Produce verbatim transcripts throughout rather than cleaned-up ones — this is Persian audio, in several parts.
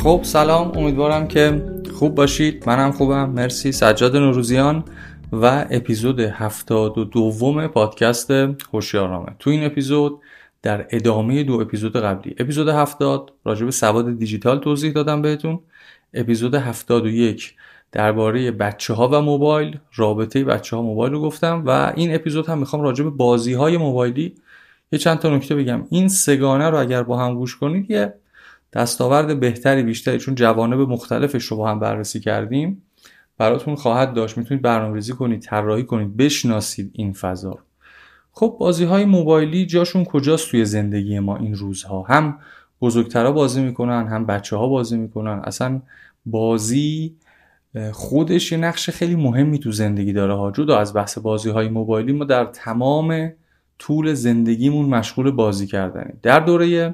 خب سلام، امیدوارم که خوب باشید. منم خوبم، مرسی. سجاد نوروزیان و اپیزود هفتاد و دوم پادکست هوشیارنامه. تو این اپیزود در ادامه دو اپیزود قبلی، اپیزود هفتاد راجع به سواد دیجیتال توضیح دادم بهتون. اپیزود هفتاد و یک درباره بچه‌ها و موبایل، رابطه بچه‌ها موبایل رو گفتم و این اپیزود هم میخوام راجع به بازی‌های موبایلی یه چند تا نکته بگم. این سگانه رو اگر با هم گوش کنید یه دستاورد بهتری بیشتری، چون جوانب مختلفش رو با هم بررسی کردیم، براتون خواهد داشت. میتونید برنامه‌ریزی کنید، طراحی کنید، بشناسید این فضا. خب بازی‌های موبایلی جاشون کجاست توی زندگی ما این روزها؟ هم بزرگترها بازی میکنن، هم بچه‌ها بازی میکنن. اصلا بازی خودش یه نقش خیلی مهمی تو زندگی داره ها. جدا از بحث بازی‌های موبایلی، ما در تمام طول زندگیمون مشغول بازی کردنیم. در دوره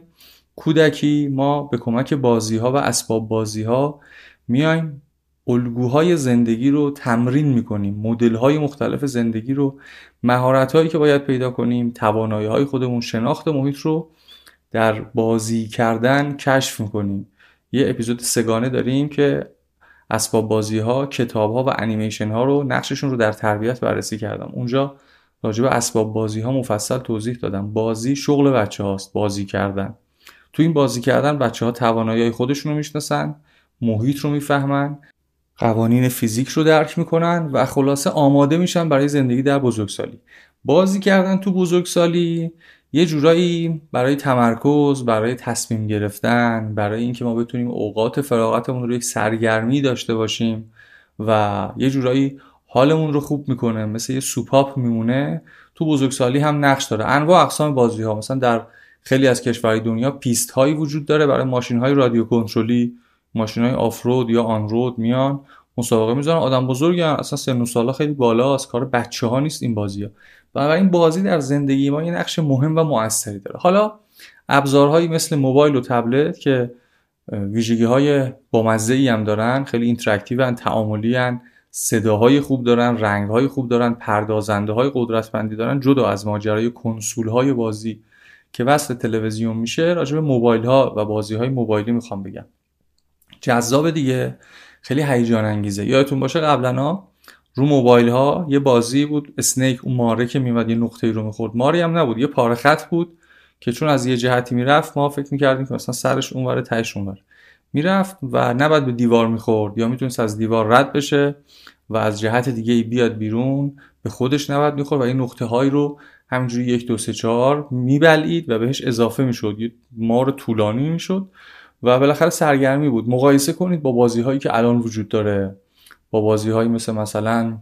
کودکی ما به کمک بازی‌ها و اسباب بازی‌ها میایم الگوهای زندگی رو تمرین میکنیم، مدل‌های مختلف زندگی رو، مهارت‌هایی که باید پیدا کنیم، توانایی‌های خودمون، شناخت محیط رو در بازی کردن کشف میکنیم. یه اپیزود سگانه داریم که اسباب بازی‌ها، کتاب‌ها و انیمیشن‌ها رو، نقششون رو در تربیت بررسی کردم. اونجا راجع به اسباب بازی‌ها مفصل توضیح دادم. بازی شغل بچه‌هاست، بازی کردن. تو این بازی کردن بچه‌ها توانایی‌های خودشون رو میشناسن، محیط رو میفهمن، قوانین فیزیک رو درک میکنن و خلاصه آماده میشن برای زندگی در بزرگسالی. بازی کردن تو بزرگسالی یه جورایی برای تمرکز، برای تصمیم گرفتن، برای اینکه ما بتونیم اوقات فراغتمون رو یک سرگرمی داشته باشیم و یه جورایی حالمون رو خوب میکنه، مثل یه سوپاپ میمونه. تو بزرگسالی هم نقش داره. انواع اقسام بازی‌ها، مثلا در خیلی از کشورهای دنیا پیست هایی وجود داره برای ماشین های رادیو کنترلی، ماشین های آف رود یا آن رود، میان مسابقه میذارن. آدم بزرگن، اصلا سن و سالا خیلی بالاست، کار بچه ها نیست این بازی ها. بنابراین بازی در زندگی ما یه نقش مهم و مؤثری داره. حالا ابزارهایی مثل موبایل و تبلت که ویژگی های بامزه‌ای هم دارن، خیلی اینتراکتیو ان، تعاملی ان، صداهای خوب دارن، رنگ‌های خوب دارن، پردازنده‌های قدرتمندی دارن، جدا از ماجرای کنسول‌های بازی که وصل تلویزیون میشه، راجع به موبایل ها و بازی های موبایلی میخوام بگم. جذاب دیگه، خیلی هیجان انگیزه. یادتون باشه قبلا رو موبایل ها یه بازی بود، اسنیک، اون ماره که میومد یه نقطه‌ای رو میخورد. ماری هم نبود، یه پاره خط بود که چون از یه جهتی میرفت ما فکر میکردیم که مثلا سرش اونوره تهش اونور میرفت و نباید به دیوار میخورد، یا میتونست از دیوار رد بشه و از جهت دیگه ای بیاد بیرون، به خودش نباید میخورد و این نقطه هایی رو همینجوری یک دو سه چهار میبلید و بهش اضافه میشد، یه مار طولانی میشد و بالاخره سرگرمی بود. مقایسه کنید با بازی هایی که الان وجود داره، با بازی هایی مثل مثلا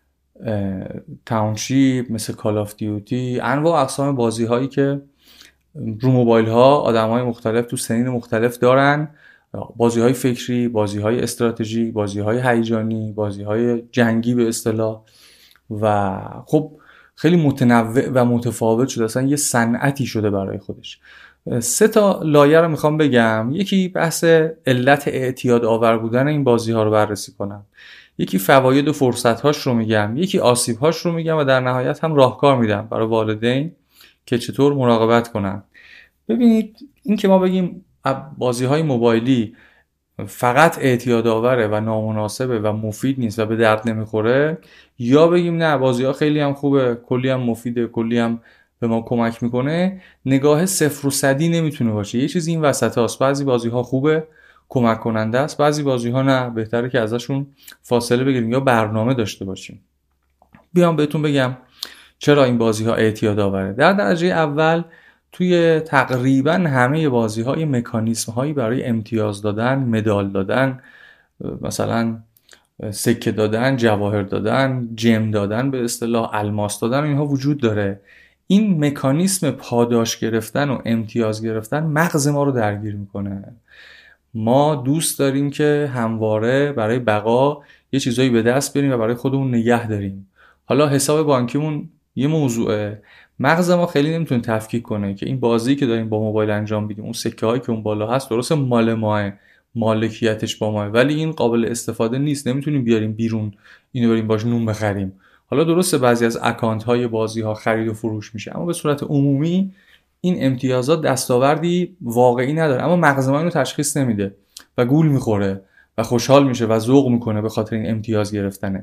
تاونشیپ، مثل کال آف دیوتی، انواع اقسام بازی هایی که رو موبایل ها آدم های مختلف تو سنین مختلف دارن. بازی های فکری، بازی های استراتژی، بازی های هیجانی، بازی های جنگی به اصطلاح، و خب خیلی متنوع و متفاوت شده، اصلا یه صنعتی شده برای خودش. سه تا لایه رو میخوام بگم. یکی بحث علت اعتیاد آور بودن این بازی ها رو بررسی کنم، یکی فواید و فرصت هاش رو میگم، یکی آسیب هاش رو میگم و در نهایت هم راهکار میدم برای والدین که چطور مراقبت کنن. ببینید، این که ما بگیم بازی های موبایلی فقط اعتیاد آوره و نامناسبه و مفید نیست و به درد نمیخوره، یا بگیم نه بازی ها خیلی هم خوبه، کلی هم مفیده، کلی هم به ما کمک میکنه، نگاه صفر و صدی نمیتونه باشه. یه چیزی این وسط هاست. بعضی بازی ها خوبه، کمک کننده است، بعضی بازی ها نه، بهتره که ازشون فاصله بگیریم یا برنامه داشته باشیم. بیام بهتون بگم چرا این بازی ها اعتیاد آوره. در درجه اول، توی تقریبا همه بازی های مکانیسم هایی برای امتیاز دادن، مدال دادن، مثلا سکه دادن، جواهر دادن، جم دادن، به اصطلاح الماس دادن، اینها وجود داره. این مکانیسم پاداش گرفتن و امتیاز گرفتن مغز ما رو درگیر میکنه. ما دوست داریم که همواره برای بقا یه چیزایی به دست بریم و برای خودمون نگه داریم. حالا حساب بانکیمون یه موضوعه، مغز ما خیلی نمیتونه تفکیک کنه که این بازی که داریم با موبایل انجام میدیم، اون سکه هایی که اون بالا هست درسته مال ماه، مالکیتش با ماه، ولی این قابل استفاده نیست، نمیتونیم بیاریم بیرون اینو بریم باش نون بخریم. حالا درسته بعضی از اکانت های بازی ها خرید و فروش میشه، اما به صورت عمومی این امتیازات دستاوردی واقعی نداره، اما مغز ما اینو تشخیص نمیده و گول میخوره و خوشحال میشه و ذوق میکنه به خاطر این امتیاز گرفتنه.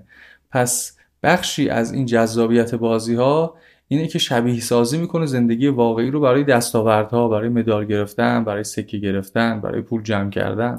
پس بخشی از این جذابیت بازی ها اینه که شبیه سازی میکنه زندگی واقعی رو برای دستاوردها، برای مدال گرفتن، برای سکه گرفتن، برای پول جمع کردن.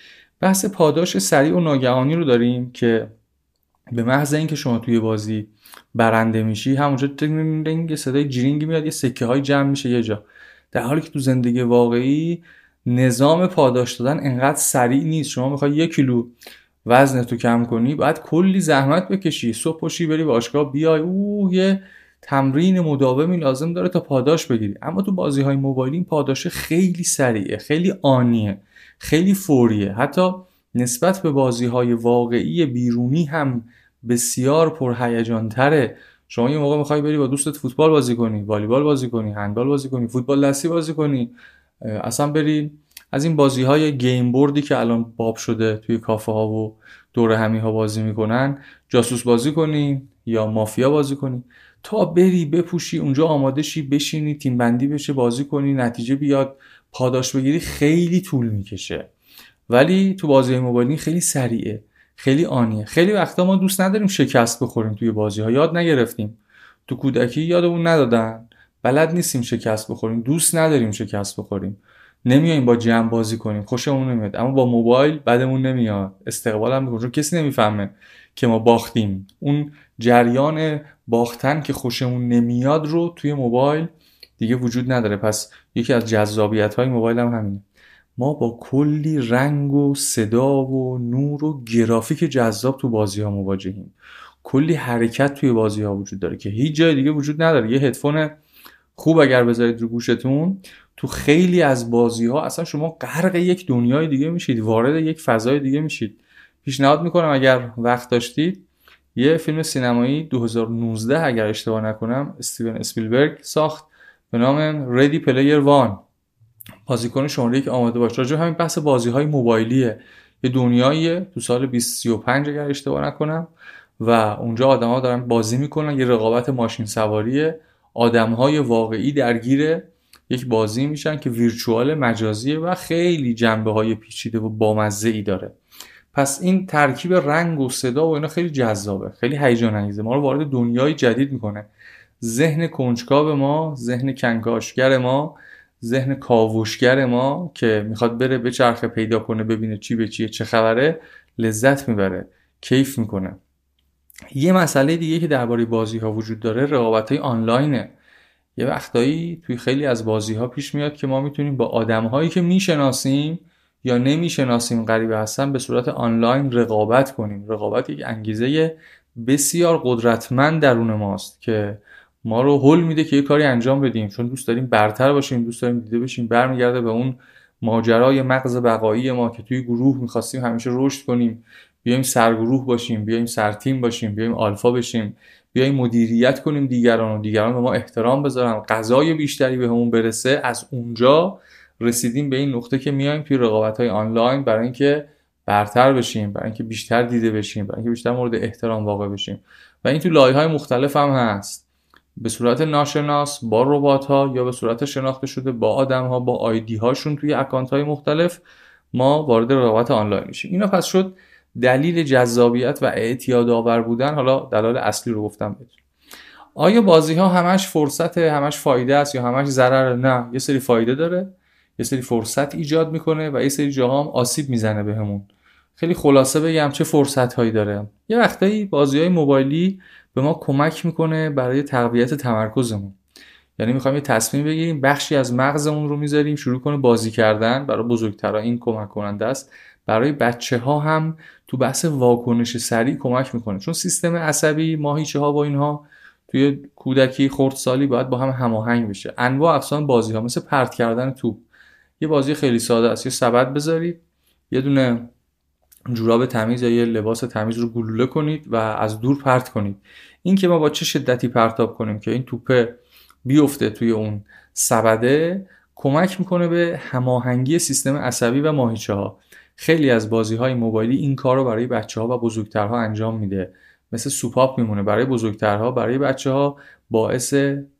بحث پاداش سریع و ناگهانی رو داریم که به محض اینکه شما توی بازی برنده میشی همونجا دنگ صدای جرینگی میاد، یه سکه های جمع میشه یه جا، در حالی که تو زندگی واقعی نظام پاداش دادن انقدر سریع نیست. شما میخوای یک کیلو وزنتو کم کنی باید کلی زحمت بکشی، صبح پاشی بری باشگاه بیای، اوه یه تمرین مداومی لازم داره تا پاداش بگیری. اما تو بازی‌های موبایلی این پاداش خیلی سریعه، خیلی آنیه، خیلی فوریه. حتی نسبت به بازی‌های واقعی بیرونی هم بسیار پرهیجان تره. شما یه موقع می‌خوای بری با دوستت فوتبال بازی کنی، والیبال بازی کنی، هندبال بازی کنی، فوتبال دستی بازی کنی، اصلا بری از این بازی‌های گیم بوردی که الان باب شده توی کافه ها و دور همی ها بازی میکنن، جاسوس بازی کنی یا مافیا بازی کنی، تا بری بپوشی اونجا آماده شی بشینی تیم بندی بشه بازی کنی نتیجه بیاد پاداش بگیری خیلی طول میکشه. ولی تو بازی موبایلی خیلی سریعه، خیلی آنیه. خیلی وقتا ما دوست نداریم شکست بخوریم توی بازی ها، یاد نگرفتیم، تو کودکی یادمون ندادن، بلد نیستیم شکست بخوریم، دوست نداریم شکست بخوریم، نمیایم با جمع بازی کنیم، خوشمون نمیاد. اما با موبایل بدمون نمیاد، استقبال هم میکنیم، چون کسی نمیفهمه که ما باختیم. اون جریان باختن که خوشمون نمیاد رو توی موبایل دیگه وجود نداره. پس یکی از جذابیت‌های موبایل هم همینه، ما با کلی رنگ و صدا و نور و گرافیک جذاب تو بازی‌ها مواجهیم. کلی حرکت توی بازی‌ها وجود داره که هیچ جای دیگه وجود نداره. یه هدفون خوب اگر بذارید رو گوشتون، تو خیلی از بازی‌ها اصلا شما غرق یک دنیای دیگه میشید، وارد یک فضای دیگه میشید. پیشنهاد میکنم اگر وقت داشتید یه فیلم سینمایی دو هزار و نوزده اگر اشتباه نکنم استیون اسپیلبرگ ساخت به نام ردی پلیر وان. بازیکن شماره یک آماده باش. راجع به همین بحث بازی‌های موبایلیه. یه دنیاییه تو سال بیست سی و پنج اگر اشتباه نکنم و اونجا آدم‌ها دارن بازی میکنن، یه رقابت ماشین سواریه، آدم‌های واقعی درگیر یک بازی میشن که ویرچوال مجازیه و خیلی جنبه‌های پیچیده و بامزه‌ای داره. پس این ترکیب رنگ و صدا و اینا خیلی جذابه، خیلی هیجان انگیزه، ما رو وارد دنیای جدید میکنه. ذهن کنجکاو ما، ذهن کنکاشگر ما، ذهن کاوشگر ما که میخواد بره به چرخه پیدا کنه ببینه چی به چیه، چه خبره، لذت میبره، کیف میکنه. یه مسئله دیگه که درباره بازی‌ها وجود داره رقابت‌های آنلاینه. یه وقتایی توی خیلی از بازی‌ها پیش میاد که ما میتونیم با آدم‌هایی که میشناسیم یا نمیشناسیم غریبه هستن به صورت آنلاین رقابت کنیم. رقابت یک انگیزه بسیار قدرتمند درون ماست که ما رو هول میده که یه کاری انجام بدیم، چون دوست داریم برتر باشیم، دوست داریم دیده بشیم. برمیگرده به اون ماجرای مغز بقایی ما که توی گروه می‌خواستیم همیشه رشد کنیم، بیایم سرگروه باشیم، بیایم سرتیم باشیم، بیایم آلفا بشیم، بیایم مدیریت کنیم دیگران و دیگران به ما احترام بذارن، غذای بیشتری به همون برسه. از اونجا رسیدیم به این نقطه که میایم توی رقابت‌های آنلاین برای اینکه برتر بشیم، برای اینکه بیشتر دیده بشیم، برای اینکه بیشتر مورد احترام واقع بشیم. و این تو لایه‌های مختلف هم هست، به صورت ناشناس با ربات‌ها یا به صورت شناخته شده با آدم‌ها با آیدی هاشون توی اکانت‌های مختلف ما وارد رقابت آنلاین میشیم. اینا پس شد دلیل جذابیت و اعتیاد آور بودن. حالا دلایل اصلی رو گفتم بهتون. آیا بازی‌ها همش فرصت، همش فایده است یا همش ضرر؟ نه، یه سری فایده داره، یه سری فرصت ایجاد میکنه و یه سری جاها هم آسیب میزنه بهمون. خیلی خلاصه بگم چه فرصت‌هایی داره. یه وقتایی بازی‌های موبایلی به ما کمک میکنه برای تقویت تمرکزمون. یعنی میخوایم یه تصمیم بگیریم، بخشی از مغزمون رو میذاریم شروع کنه بازی کردن. برای بزرگترا این کمک کننده است، برای بچه‌ها هم تو بحث واکنش سریع کمک میکنه، چون سیستم عصبی ماهیچه‌ها و اینها توی کودکی خردسالی باید با هم هماهنگ بشه. انواع اقسام بازی‌ها مثل پرت کردن توپ، یه بازی خیلی ساده است، یه سبد بذارید، یه دونه جوراب تمیز یا یه لباس تمیز رو گلوله کنید و از دور پرت کنید. این که ما با چه شدتی پرتاب کنیم که این توپه بیفته توی اون سبده کمک میکنه به هماهنگی سیستم عصبی و ماهیچه‌ها. خیلی از بازی‌های موبایلی این کار رو برای بچه‌ها و بزرگترها انجام میده. مثل سوپاپ میمونه برای بزرگترها، برای بچه‌ها باعث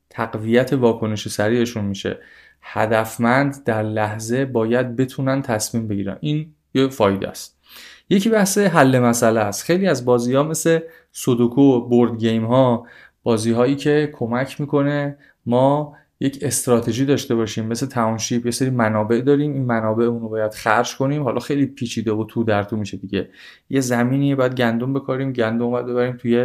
تقویت واکنش سریعشون میشه. هدفمند در لحظه باید بتونن تصمیم بگیرن. این یه فایده است. یکی بحث حل مسئله است. خیلی از بازی‌ها مثل سودوکو، بورد گیم ها، بازی‌هایی که کمک میکنه ما یک استراتژی داشته باشیم، مثل تاونشیپ یه سری منابع داریم، این منابع اون رو باید خرج کنیم. حالا خیلی پیچیده و تو در تو میشه دیگه. یه زمینیه باید گندم بکاریم، گندم باید ببریم توی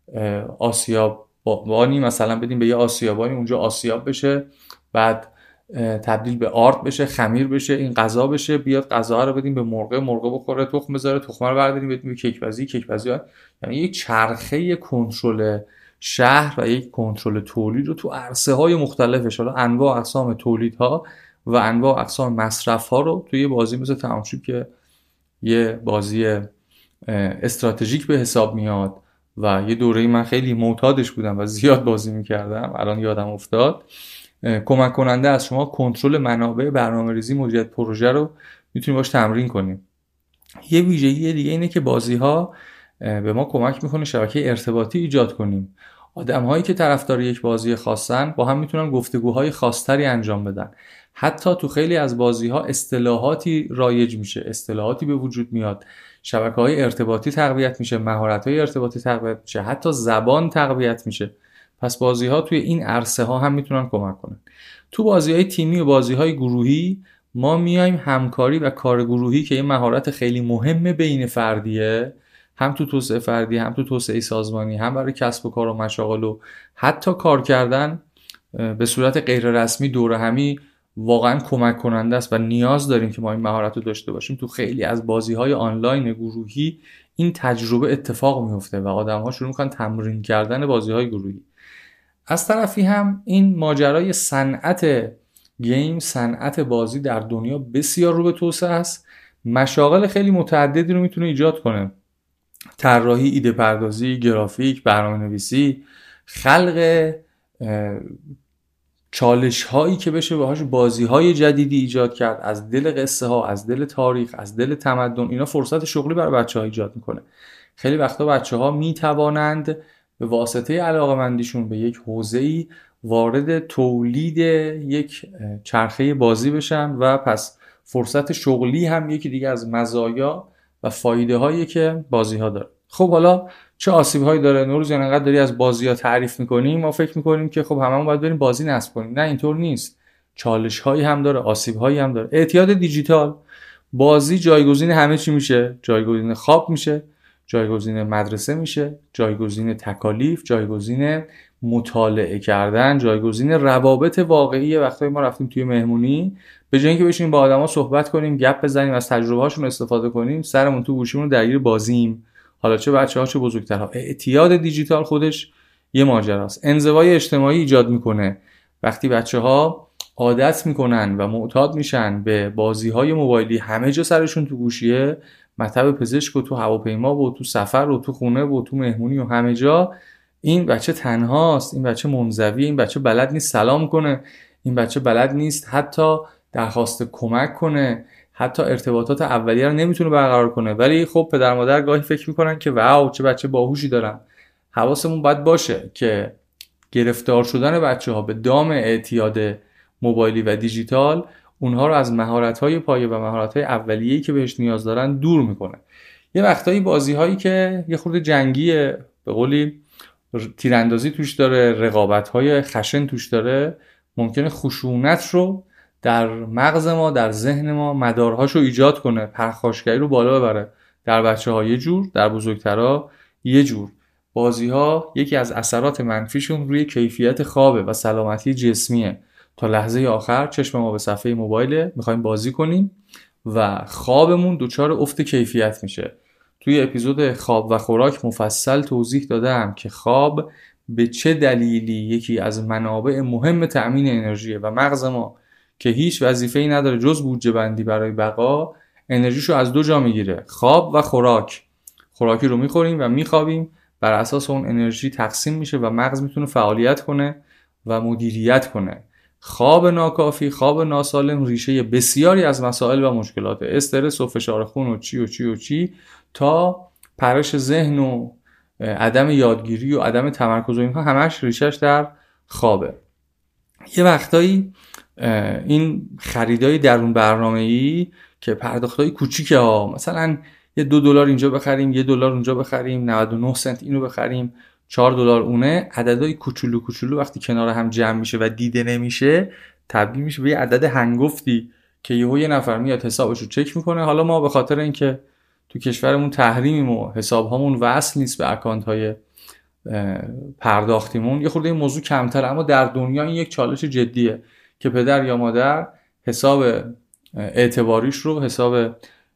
آسیابانی، مثلا بدیم به یه آسیابانی اونجا آسیاب بشه، بعد تبدیل به آرد بشه، خمیر بشه، این غذا بشه، بیاد غذا رو بدیم به مرغ، مرغ بخوره، تخم بذاره، تخم رو برداریم بدیم به کیک‌بازی، کیک‌بازی. یعنی یک چرخه کنترل شهر و یک کنترل تولید رو تو عرصه‌های مختلفش، حالا انواع اقسام تولیدها و انواع اقسام مصرف‌ها رو توی یه بازی مثل تاونشیپ که یه بازی استراتژیک به حساب میاد و یه دوره‌ای من خیلی معتادش بودم و زیاد بازی می‌کردم، الان یادم افتاد، کمک کننده از شما کنترل منابع، برنامه‌ریزی، مدیریت پروژه رو میتونیم باش تمرین کنیم. یه ویژگی دیگه اینه که بازی‌ها به ما کمک میکنه شبکه ارتباطی ایجاد کنیم. آدم‌هایی که طرفدار یک بازی خاصن با هم میتونن گفتگوهای خاص‌تری انجام بدن. حتی تو خیلی از بازی‌ها اصطلاحاتی رایج میشه، اصطلاحاتی به وجود میاد، شبکه‌های ارتباطی تقویت میشه، مهارت‌های ارتباطی تقویت میشه، حتی زبان تقویت میشه. پس بازی‌ها توی این عرصه‌ها هم میتونن کمک کنن. تو بازی‌های تیمی و بازی‌های گروهی ما میایم همکاری و کار گروهی که یه مهارت خیلی مهمه بین فردیه، هم تو توسعه فردی، هم تو توسعه سازمانی، هم برای کسب و کار و مشاغل و حتی کار کردن به صورت غیر رسمی دوره همی واقعا کمک کننده است و نیاز داریم که ما این مهارت رو داشته باشیم. تو خیلی از بازی‌های آنلاین گروهی این تجربه اتفاق میفته و آدم‌ها شروع می‌کنن تمرین کردن بازی‌های گروهی. از طرفی هم این ماجرای صنعت گیم، صنعت بازی در دنیا بسیار رو به توسعه است. مشاغل خیلی متعددی رو میتونه ایجاد کنه. طراحی، ایده پردازی، گرافیک، برنامه‌نویسی، خلق چالش هایی که بشه باهاش بازی های جدیدی ایجاد کرد، از دل قصه ها، از دل تاریخ، از دل تمدن، اینا فرصت شغلی برای بچه ها ایجاد میکنه. خیلی وقتا بچه ها میتوانند به واسطه علاقه‌مندیشون به یک حوزه‌ای وارد تولید یک چرخه بازی بشن و پس فرصت شغلی هم یکی دیگه از مزایا و فایده هایی که بازی ها داره. خب حالا چه آسیب هایی داره؟ نوروز جان انقدر داری از بازی ها تعریف میکنیم، ما فکر میکنیم که خب هممون باید بریم بازی نصب کنیم. نه، اینطور نیست. چالش هایی هم داره، آسیب هایی هم داره. اعتیاد دیجیتال، بازی جایگزین همه چی میشه، جایگزین خواب میشه، جایگزین مدرسه میشه، جایگزین تکالیف، جایگزین مطالعه کردن، جایگزین روابط واقعی. وقتی ما رفتیم توی مهمونی، به جای اینکه بشینیم با آدما صحبت کنیم، گپ بزنیم، از تجربه هاشون استفاده کنیم، سرمون تو گوشیمون درگیر بازیم. حالا چه بچه‌ها چه بزرگترها. اعتیاد دیجیتال خودش یه ماجراست. انزوای اجتماعی ایجاد میکنه. وقتی بچه‌ها عادت میکنن و معتاد میشن به بازی‌های موبایلی، همه جا سرشون تو گوشیه، مطب پزشک و تو هواپیما و تو سفر و تو خونه و تو مهمونی و همه جا، این بچه تنهاست، این بچه منزوی، این بچه بلد نیست سلام کنه، این بچه بلد نیست حتی درخواست کمک کنه، حتی ارتباطات اولیه رو نمیتونه برقرار کنه. ولی خب پدر مادر گاهی فکر میکنن که واو چه بچه باهوشی دارم. حواسمون باید باشه که گرفتار شدن بچه ها به دام اعتیاد موبایلی و دیجیتال اونها رو از مهارت‌های پایه و مهارت‌های اولیه‌ای که بهش نیاز دارن دور میکنه. یه وقتایی بازی‌هایی که یه خورده جنگیه، به قولی تیراندازی توش داره، رقابت‌های خشن توش داره، ممکنه خشونت رو در مغز ما، در ذهن ما مدارهاشو ایجاد کنه، پرخاشگری رو بالا ببره. در بچه‌ها یه جور، در بزرگترها یه جور. بازی‌ها یکی از اثرات منفیشون روی کیفیت خوابه و سلامتی جسمیه. تا لحظه آخر چشم ما به صفحه موبایل، میخوایم بازی کنیم و خوابمون دچار افت کیفیت میشه. توی اپیزود خواب و خوراک مفصل توضیح دادم که خواب به چه دلیلی یکی از منابع مهم تأمین انرژیه و مغز ما که هیچ وظیفه‌ای نداره جز بودجه بندی برای بقا، انرژیشو از دو جا میگیره، خواب و خوراک. خوراکی رو میخوریم و میخوابیم، بر اساس اون انرژی تقسیم میشه و مغز میتونه فعالیت کنه و مدیریت کنه. خواب ناکافی، خواب ناسالم ریشه بسیاری از مسائل و مشکلات، استرس و فشار خون و چی و چی و چی تا پرش ذهن و عدم یادگیری و عدم تمرکز و اینها همش ریشش در خوابه. یه وقتایی این خریدای درون برنامه‌ای که پرداختای کوچیکه ها، مثلا یه دو دلار اینجا بخریم، یه دلار اونجا بخریم، نود و نه سنت اینو بخریم، چهار دلار اونه. عددهای کوچولو کوچولو وقتی کنار هم جمع میشه و دیده نمیشه تبدیل میشه به یه عدد هنگفتی که یهو یه نفر میاد حسابشو چک میکنه. حالا ما به خاطر اینکه تو کشورمون تحریمیم و حسابهامون وصل نیست به اکانت های پرداختیمون، یه خورده این موضوع کمتره، اما در دنیا این یک چالش جدیه که پدر یا مادر حساب اعتباریش رو، حساب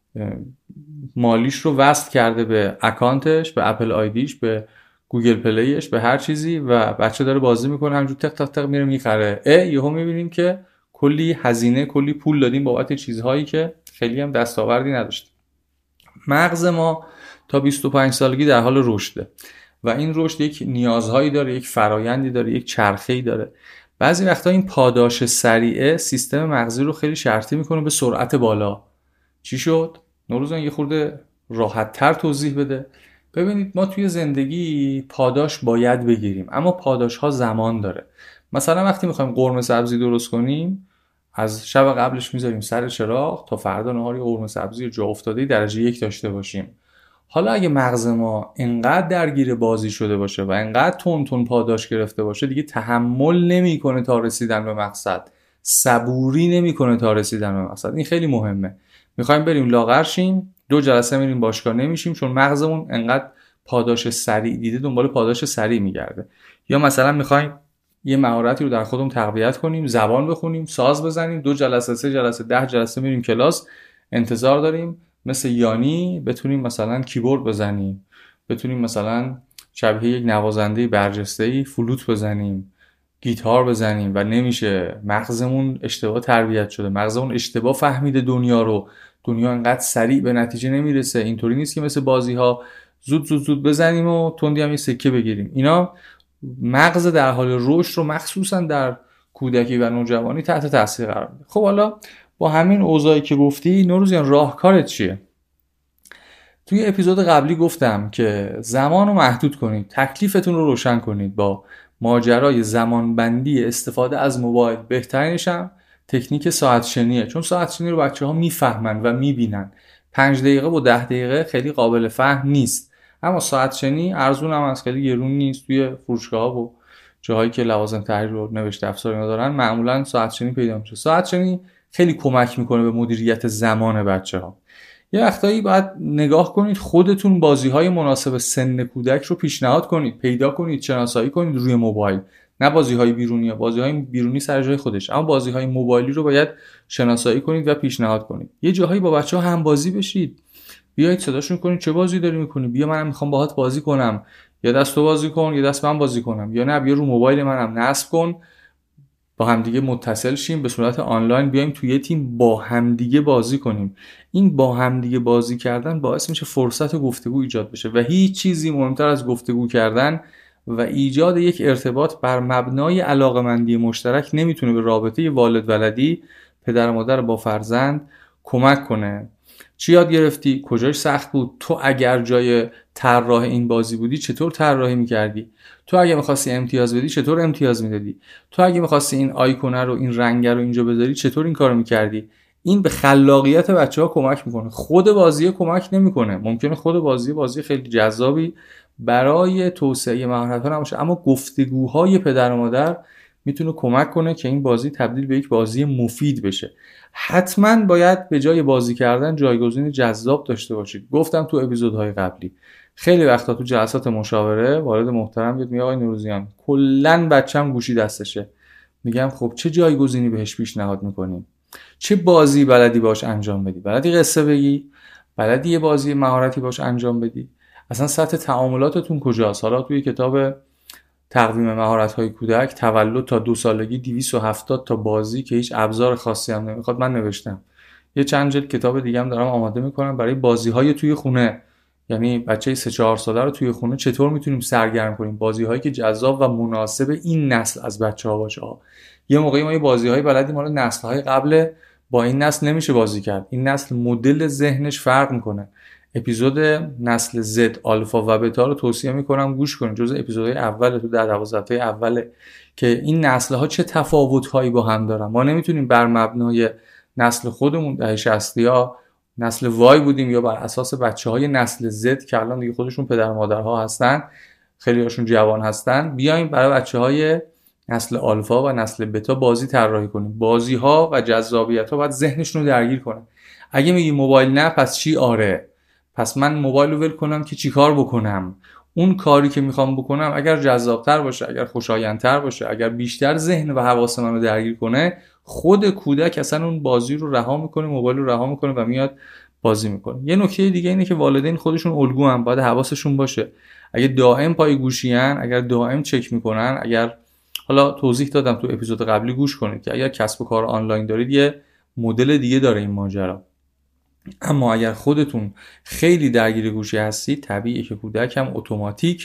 مالیش رو وصل کرده به اکانتش، به اپل آیدیش، به گوگل پلیش، به هر چیزی و بچه داره بازی میکنه، همینجور تق تق تق میره میخره. اه یهو میبینیم که کلی هزینه، کلی پول دادیم بابت چیزهایی که خیلی هم دستاوردی نداشت. مغز ما تا بیست و پنج سالگی در حال رشده و این رشد یک نیازهایی داره، یک فرایندی داره، یک چرخه‌ای داره. بعضی وقتا این پاداش سریعه سیستم مغزی رو خیلی شرطی میکنه به سرعت بالا. چی شد؟ نوروزان یه خورده راحت‌تر توضیح بده. ببینید ما توی زندگی پاداش باید بگیریم، اما پاداش ها زمان داره. مثلا وقتی میخوایم قرمه سبزی درست کنیم، از شب قبلش میذاریم سر چراغ تا فردا نهاری قرمه سبزی جا افتاده درجه یک داشته باشیم. حالا اگه مغز ما انقدر درگیر بازی شده باشه و انقدر تون تون پاداش گرفته باشه، دیگه تحمل نمیکنه تا رسیدن به مقصد، صبوری نمیکنه تا رسیدن به مقصد. این خیلی مهمه. میخوایم بریم لاغر شیم، دو جلسه میریم باشگاه نمیشیم، چون مغزمون انقدر پاداش سریع دیده دنبال پاداش سریع میگرده. یا مثلا میخوایم یه مهارتی رو در خودمون تقویت کنیم، زبان بخونیم، ساز بزنیم، دو جلسه، سه جلسه، ده جلسه میریم کلاس، انتظار داریم مثل یانی بتونیم مثلا کیبورد بزنیم، بتونیم مثلا شبیه یک نوازنده برجسته‌ای فلوت بزنیم، گیتار بزنیم و نمیشه. مغزمون اشتباه تربیت شده، مغزمون اشتباه فهمیده دنیا رو. دنیا انقدر سریع به نتیجه نمیرسه. اینطوری نیست که مثل بازی ها زود زود زود بزنیم و تندی هم یه سکه بگیریم. اینا مغز در حال رشد رو مخصوصا در کودکی و نوجوانی تحت تاثیر قرار میده. خب حالا با همین اوضاعی که گفتی نوروزیان راهکارت چیه؟ توی اپیزود قبلی گفتم که زمان رو محدود کنید، تکلیفتون رو روشن کنید با ماجرای زمانبندی استفاده از موبایل. بهترینش هم تکنیک ساعت شنیه، چون ساعت شنی رو بچه ها میفهمن و میبینن. پنج دقیقه با ده دقیقه خیلی قابل فهم نیست، اما ساعت شنی ارزون هم از خیلی گرون نیست. توی فروشگاه ها و جاهایی که لوازم تحریر رو نوشته افزار اینا دارن معمولا ساعت شنی پیدا میشه. ساعت شنی خیلی کمک میکنه به مدیریت زمان بچه ها. یه وقتایی باید نگاه کنید خودتون بازی‌های مناسب سن کودک رو پیشنهاد کنید، پیدا کنید، شناسایی کنید روی موبایل. نه بازی‌های بیرونی، بازی‌های بیرونی سر جای خودش، اما بازی‌های موبایلی رو باید شناسایی کنید و پیشنهاد کنید. یه جاهایی با بچه‌ها هم بازی بشید، بیایید صداشون کنید چه بازی داری می‌کنی، بیا منم می‌خوام باهات بازی کنم، یا دست تو بازی کن یا دست من بازی کنم، یا نه بیا رو موبایل منم نصب کن، با همدیگه متصل شیم به صورت آنلاین، بیایم توی تیم با همدیگه بازی کنیم. این با همدیگه بازی کردن باعث میشه فرصت گفتگو ایجاد بشه و هیچ چیزی مهمتر از گفتگو کردن و ایجاد یک ارتباط بر مبنای علاقه‌مندی مشترک نمیتونه به رابطه والد ولدی، پدر و مادر با فرزند کمک کنه. چی یاد گرفتی؟ کجاش سخت بود؟ تو اگر جای طراح این بازی بودی چطور طراحی می‌کردی؟ تو اگه می‌خواستی امتیاز بدی چطور امتیاز میدادی؟ تو اگه می‌خواستی این آیکونه رو، این رنگ رو اینجا بذاری چطور این کارو می‌کردی؟ این به خلاقیت بچه‌ها کمک می‌کنه. خود بازی کمک نمی‌کنه. ممکنه خود بازی بازی خیلی جذابی برای توسعه مهارت‌ها نباشه، اما گفتگوهای پدر و مادر میتونه کمک کنه که این بازی تبدیل به یک بازی مفید بشه. حتما باید به جای بازی کردن جایگزین جذاب داشته باشید. گفتم تو اپیزودهای قبلی خیلی وقتا تو جلسات مشاوره والد محترم میاد میگه آقای نوروزیان کلا بچم گوشی دستشه. میگم خب چه جایگزینی بهش پیشنهاد میکنیم؟ چه بازی بلدی باش انجام بدی؟ بلدی قصه بگی؟ بلدی یه بازی مهارتی باش انجام بدی؟ اصلا سطح تعاملاتتون کجاست؟ حالا توی کتاب تقویم مهارت‌های کودک تولد تا دو سالگی دویست و هفتاد تا بازی که هیچ ابزار خاصی هم نمیخواد من نوشتم. یه چند جلد کتاب دیگه هم دارم آماده میکنم برای بازی‌های توی خونه. یعنی بچه سه چهار ساله رو توی خونه چطور میتونیم سرگرم کنیم، بازی‌هایی که جذاب و مناسب این نسل از بچه‌ها باشه. یه موقعی ما یه بازی‌های بلدیم مال نسل‌های قبل، با این نسل نمیشه بازی کرد. این نسل مدل ذهنش فرق میکنه. اپیزود نسل زد، آلفا و بتا رو توصیه میکنم گوش کنید. جزء اپیزودهای اول تو در دوازده تای اوله که این نسل‌ها چه تفاوت‌هایی با هم دارن. ما نمیتونیم بر مبنای نسل خودمون دهه شصتیا نسل وای بودیم یا بر اساس بچه‌های نسل زد که الان دیگه خودشون پدر مادرها هستن، خیلی هاشون جوان هستن، بیایم برای بچه‌های نسل آلفا و نسل بتا بازی طراحی کنیم. بازی‌ها و جذابیت‌ها باید ذهنشون رو درگیر کنه. اگه میگی موبایل نه پس چی؟ آره پس من موبایل رو ول کنم که چیکار بکنم؟ اون کاری که میخوام بکنم اگر جذابتر باشه، اگر خوشایندتر باشه، اگر بیشتر ذهن و حواس من رو درگیر کنه، خود کودک اصلا اون بازی رو رها میکنه، موبایل رو رها میکنه و میاد بازی میکنه. یه نکته دیگه اینه که والدین خودشون الگوان، باید حواسشون باشه. اگه دائم پای گوشیان، اگر دائم چک میکنن، اگر حالا توضیح دادم تو اپیزود قبلی گوش کنید که اگر کسب و کار آنلاین دارید یه مدل دیگه داره این ماجرا. اما اگر خودتون خیلی درگیر گوشی هستید، طبیعیه که کودک هم اتوماتیک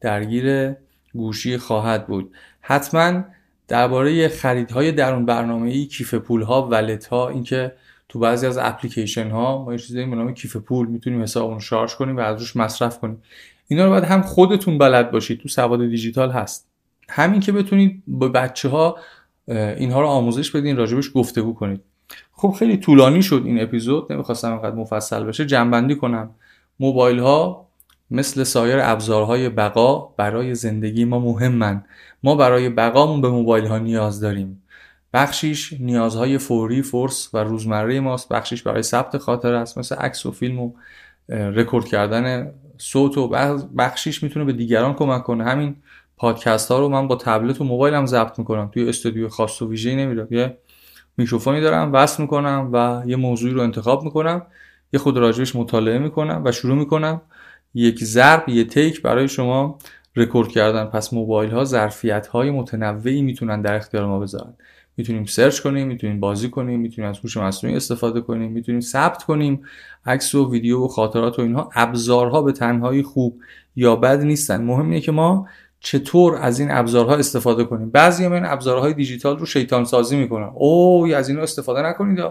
درگیر گوشی خواهد بود. حتما درباره خریدهای درون برنامه‌ای، کیف پول‌ها، ولت‌ها، اینکه تو بعضی از اپلیکیشن ها ما یه چیزی به نام کیف پول میتونیم حسابمون رو شارژ کنیم و از روش مصرف کنیم، اینا رو باید هم خودتون بلد باشید، تو سواد دیجیتال هست، همین که بتونید با بچه‌ها اینها رو آموزش بدین، راجبش گفتگو کنید. خب خیلی طولانی شد این اپیزود، نمیخواستم اینقدر مفصل بشه. جمع‌بندی کنم، موبایل ها مثل سایر ابزارهای بقا برای زندگی ما مهمن. ما برای بقامون به موبایل ها نیاز داریم. بخشیش نیازهای فوری، فورس و روزمره ماست، بخشیش برای ثبت خاطره است مثل عکس و فیلم و رکورد کردن صوت، و بخشیش میتونه به دیگران کمک کنه. همین پادکست ها رو من با تبلت و موبایلم ضبط میکنم، توی استودیو خاص و ویژه‌ای نمیرم، یه میکروفونی دارم وصل میکنم و یه موضوعی رو انتخاب میکنم، یه خود راجبش مطالعه میکنم و شروع میکنم یک ضرب، یه تیک برای شما رکورد کردن. پس موبایل ها ظرفیت های متنوعی میتونن در اختیار ما بذارن. میتونیم سرچ کنیم، میتونیم بازی کنیم، میتونیم از هوش مصنوعی استفاده کنیم، میتونیم ثبت کنیم عکس و ویدیو و خاطرات و اینها. ابزارها به تنهایی خوب یا بد نیستن، مهم اینه که ما چطور از این ابزارها استفاده کنیم. بعضی من ابزارهای دیجیتال رو شیطان سازی میکنن، اوه از اینا استفاده نکنید،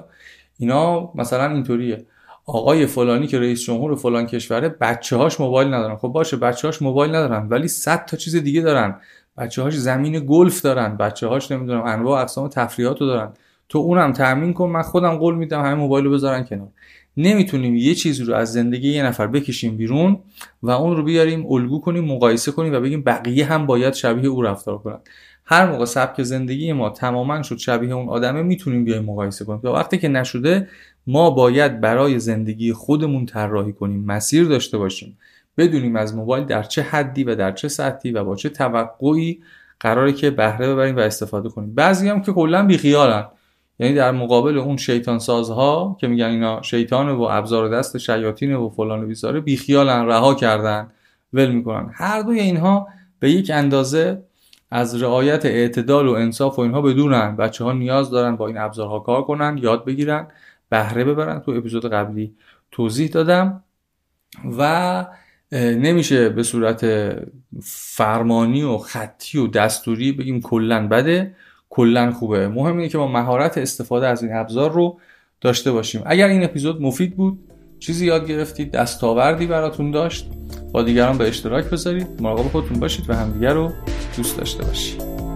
اینا مثلا اینطوریه، آقای فلانی که رئیس جمهور فلان کشوره بچه‌هاش موبایل ندارن. خب باشه بچه‌هاش موبایل ندارن ولی صد تا چیز دیگه دارن، بچه‌هاش زمین گلف دارن، بچه‌هاش نمیدونم انواع اقسام تفریحاتو دارن، تو اونم تامین کن، من خودم قول میدم همه موبایلو بذارن کنار. نمیتونیم یه چیزی رو از زندگی یه نفر بکشیم بیرون و اون رو بیاریم الگو کنیم، مقایسه کنیم و بگیم بقیه هم باید شبیه او رفتار کنن. هر موقع سبک زندگی ما تماماً شد شبیه اون آدمه، میتونیم بیایم مقایسه کنیم. تا وقتی که نشده ما باید برای زندگی خودمون طراحی کنیم، مسیر داشته باشیم، بدونیم از موبایل در چه حدی و در چه سطحی و با چه توقعی قراره که بهره ببریم و استفاده کنیم. بعضی هم که کلا بیخیالن، یعنی در مقابل اون شیطان سازها که میگن اینا شیطانه و ابزار دست شیاطینه و فلان و بیساره، بیخیالن، رها کردن، ول میکنن. هر دوی اینها به یک اندازه از رعایت اعتدال و انصاف و اینها بدونن. بچه‌ها نیاز دارن با این ابزارها کار کنن، یاد بگیرن، بهره ببرن. تو اپیزود قبلی توضیح دادم و نمیشه به صورت فرمانی و خطی و دستوری بگیم کلن بده کلن خوبه. مهم اینه که ما مهارت استفاده از این ابزار رو داشته باشیم. اگر این اپیزود مفید بود، چیزی یاد گرفتید، دستاوردی براتون داشت، با دیگران به اشتراک بذارید، مراقب خودتون باشید و همدیگر رو دوست داشته باشید.